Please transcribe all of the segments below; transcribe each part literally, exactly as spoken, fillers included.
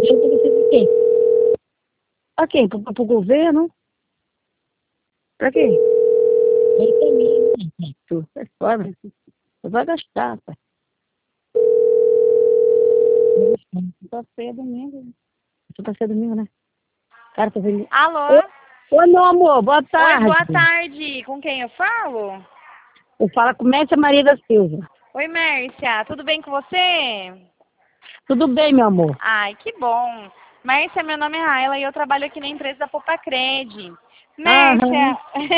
Eu tô pensando em quê? Pra quê? Pro, pro governo? Pra quê? Ele também, né? Tu, sai fora. Tu vai gastar, pai. Só ser domingo. Só pra ser domingo, né? Cara, tô vendo. Oi, Alô? oi, meu amor, boa Oi, tarde. boa tarde. Com quem eu falo? Eu falo com Mércia Maria da Silva. Oi, Mércia. Tudo bem com você? Tudo bem, meu amor? Ai, que bom. Mércia, meu nome é Raila e eu trabalho aqui na empresa da Popacred. Aham. Mércia,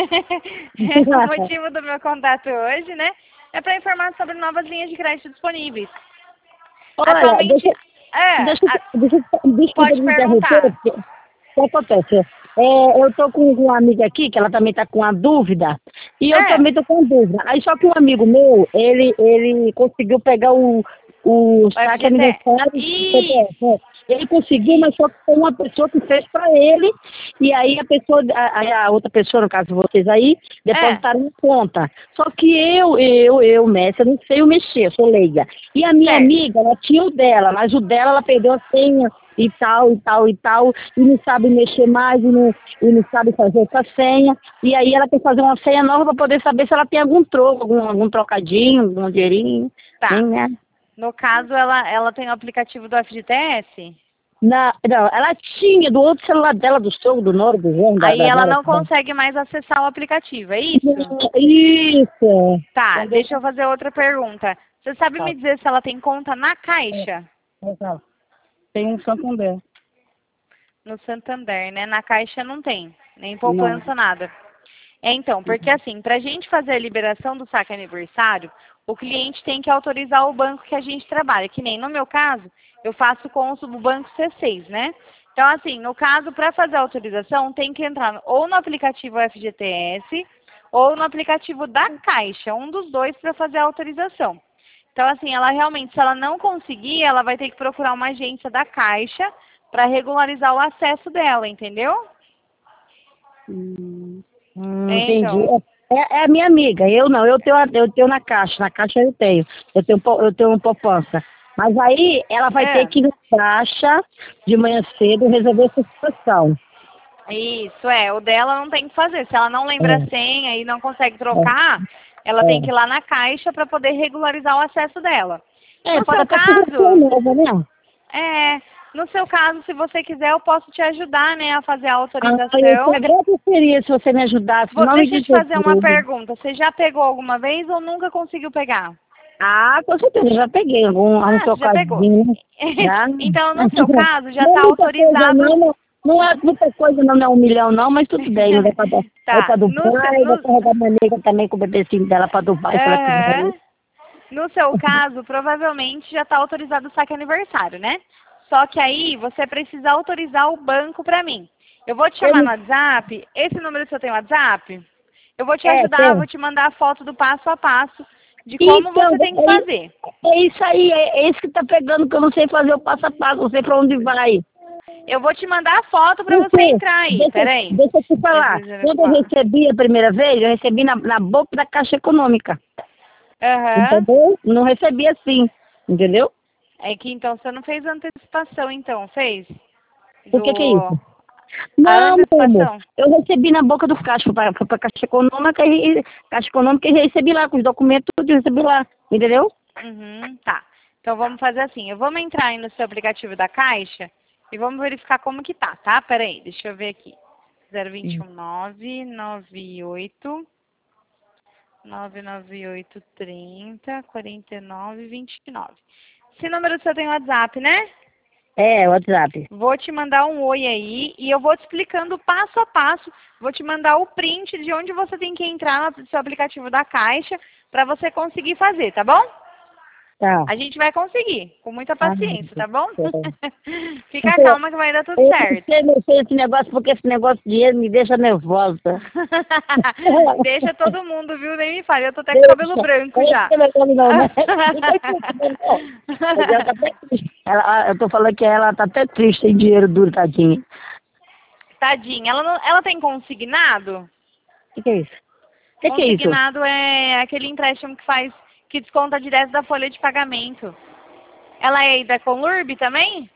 o motivo do meu contato hoje, né, é para informar sobre novas linhas de crédito disponíveis. Olha, Atualmente, deixa, é, deixa, a- deixa, desculpa pode me interromper, perguntar. porque o que acontece? É, eu tô com uma amiga aqui, que ela também tá com uma dúvida, e eu É, também tô com dúvida. Aí só que um amigo meu, ele, ele conseguiu pegar o, o o saque F G T. aniversário do C P F. Isso, né? Ele conseguiu, mas isso. só que foi uma pessoa que fez pra ele, e aí a pessoa, a, aí a outra pessoa, no caso vocês aí, É, depositaram em conta. Só que eu, eu, eu, Messi, eu não sei o mexer, eu sou leiga. E a minha certo. amiga, ela tinha o dela, mas o dela ela perdeu a senha e tal, e tal, e tal, e não sabe mexer mais, e não, e não sabe fazer essa senha. E aí ela tem que fazer uma senha nova para poder saber se ela tem algum troco, algum, algum trocadinho, algum dinheirinho, Tá. hein, né? No caso, ela, ela tem o aplicativo do F G T S? Na, não, ela tinha do outro celular dela, do sogro, do Noro, do João, da, Aí da ela Nora. não consegue mais acessar o aplicativo, é isso? Isso. Tá, Entendeu? deixa eu fazer outra pergunta. Você sabe Tá. me dizer se ela tem conta na Caixa? Legal. Tem um Santander. No Santander, né? Na Caixa não tem, nem Não. poupança, nada. É, então, porque assim, para a gente fazer a liberação do saque aniversário, o cliente tem que autorizar o banco que a gente trabalha, que nem no meu caso, eu faço com o banco C seis, né? Então, assim, no caso, para fazer a autorização, tem que entrar ou no aplicativo F G T S ou no aplicativo da Caixa, um dos dois para fazer a autorização. Então, assim, ela realmente, se ela não conseguir, ela vai ter que procurar uma agência da Caixa para regularizar o acesso dela, entendeu? Hum, hum, É, entendi. então, É, é a minha amiga. Eu não. Eu tenho, a- eu tenho na Caixa. Na Caixa eu tenho. Eu tenho, pou- eu tenho um poupança. Mas aí ela vai ter é. que ir na Caixa de manhã cedo resolver essa situação. Isso, é. O dela não tem que fazer. Se ela não lembra a É, senha e não consegue é, trocar, ela tem que é. ir lá na caixa para poder regularizar o acesso dela. É, No pode seu até ser uma caso, nova, né? é, no seu caso, se você quiser, eu posso te ajudar, né, a fazer a Ah, eu te autorização. agradeceria se você me ajudasse, em Vou- nome deixa eu de te fazer uma Jesus. pergunta. Você já pegou alguma vez ou nunca conseguiu pegar? Ah, com certeza, já peguei algum, um Ah, você já pegou. trocadinho. Já. Então, no seu caso, já Não é está muita coisa autorizado. não, não, não é muita coisa não, não é um milhão não, mas tudo bem, não dá pra dar. Vai Tá. pra No, se- Dubai, vou no, carregar minha nega também com o bebecinho dela pra Dubai, se ela quiser Aham. ir. No seu caso, provavelmente já está autorizado o saque aniversário, né? Só que aí você precisa autorizar o banco para mim. Eu vou te Eu chamar no não- WhatsApp. Esse número seu tem WhatsApp? Eu vou te É, ajudar, vou tem. te mandar a foto do passo a passo de como Então, você tem que fazer. é, é isso aí, é, é isso que tá pegando, que eu não sei fazer o passo a passo, não sei pra onde vai. Eu vou te mandar a foto para você Porque, entrar aí. deixa, Peraí. deixa eu te falar, quando eu quatro. recebi a primeira vez, eu recebi na, na boca da Caixa Econômica. Aham. Entendeu? Não recebi assim, entendeu? É que então você não fez antecipação, então, fez? O que que é Do... isso? A Não, meu amor. antecipação? Eu recebi na boca do caixa, para a Caixa Econômica e Caixa Econômica e recebi lá, com os documentos tudo, eu recebi lá, entendeu? Uhum, tá. Então vamos fazer assim. Eu vou entrar aí no seu aplicativo da Caixa e vamos verificar como que tá, tá? Pera aí, deixa eu ver aqui. zero dois um nove nove oito nove nove oito trinta quarenta e nove vinte e nove. Esse número seu tem WhatsApp, né? É, WhatsApp. Vou te mandar um oi aí e eu vou te explicando passo a passo. Vou te mandar o print de onde você tem que entrar no seu aplicativo da Caixa para você conseguir fazer, tá bom? Tá. A gente vai conseguir, com muita Ah, paciência, tá bom? é. Fica calma que vai dar tudo Eu não certo. sei mexer esse negócio, porque esse negócio de dinheiro me deixa nervosa. Deixa todo mundo, viu? Nem me fale, eu tô até com cabelo Deixa. branco Não já. é negócio não, né? Não tem culpa, não. Mas ela tá até triste. Ela, ah, eu tô falando que ela tá até triste, sem dinheiro duro, tadinha. Tadinha, ela, não, ela tem consignado? O que, que é isso? O que, que é isso? Consignado é aquele empréstimo que faz, que desconta direto da folha de pagamento. Ela é aí da Conlurb também?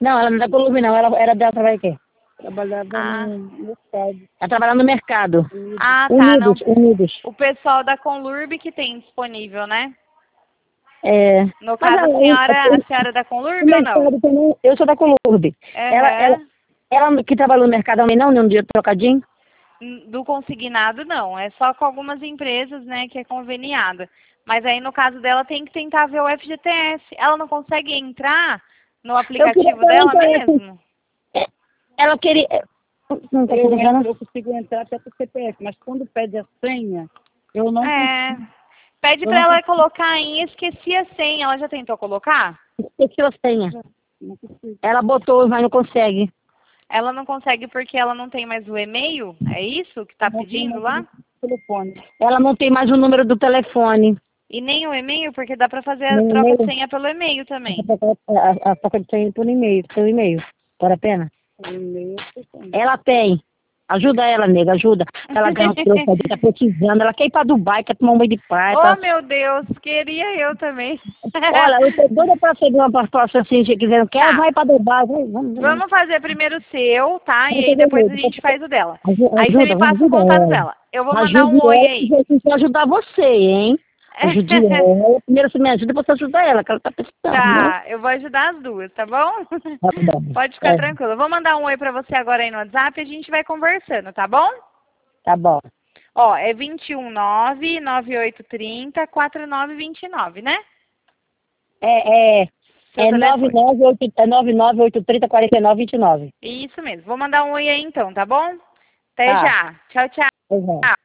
Não, ela não é da Columbi, não. Ela era dela, trabalha aqui. Trabalhava Ah. no mercado. Ela trabalha no mercado. Ah, tá. Unidos, Não. Unidos. O pessoal da Conlurb que tem disponível, né? É. No Mas caso, a ela- senhora, eu- a senhora é da No Conlurb ou não? mercado também, eu sou da Columbi. Ela, Aham. ela, ela que trabalhou no mercado também não, nem um dia trocadinho? Do consignado, não. É só com algumas empresas, né, que é conveniada. Mas aí, no caso dela, tem que tentar ver o F G T S. Ela não consegue entrar no aplicativo que dela ela entrasse. mesmo? Ela queria... Não tá Eu, entendendo? entro, eu consigo entrar até pro C P F, mas quando pede a senha, eu não É. Pede Eu pra não ela colocar em esqueci a senha. Ela já tentou colocar? Esqueceu a senha. não consigo. Ela botou, mas não consegue. Ela não consegue porque ela não tem mais o e-mail? É isso que tá Não tenho pedindo mais lá? telefone. Ela não tem mais o número do telefone. E nem o e-mail, porque dá pra fazer a Nem o troca de e-mail? senha pelo e-mail também. A, a, a troca de senha por e-mail, pelo e-mail. Vale a pena? E-mail, eu tenho. Ela tem. Ajuda ela, nega, ajuda. Ela ganha uma troca, tá precisando. Ela quer ir pra Dubai, quer tomar um banho de praia. Oh, tá- meu Deus, queria eu também. Olha, eu tô doida pra seguir uma participação assim, se quiser. Não quer, Tá. vai pra Dubai. Vai, vamos, Vamos fazer primeiro o seu, tá? E Vamos aí fazer depois a mesmo. gente faz o dela. Ajuda, Aí você me ajuda, passa o ajuda contato ela. dela. Eu vou mandar Ajude um oi ela, aí. que Jesus vai ajudar você, hein? Ajude ela. Primeiro você me ajuda, depois você ajuda ela, que ela tá precisando, né? Tá, eu vou ajudar as duas, tá bom? Tá bom. Pode ficar É, tranquilo. Eu vou mandar um oi pra você agora aí no WhatsApp e a gente vai conversando, tá bom? tá bom. Ó, é dois um nove, nove oito três zero, quatro nove dois nove, né? É, é, Seu é telefone. nove nove oito três zero, quatro nove dois nove. Isso mesmo. Vou mandar um oi aí então, tá bom? Até Tá. já. Tchau, tchau. Pois é.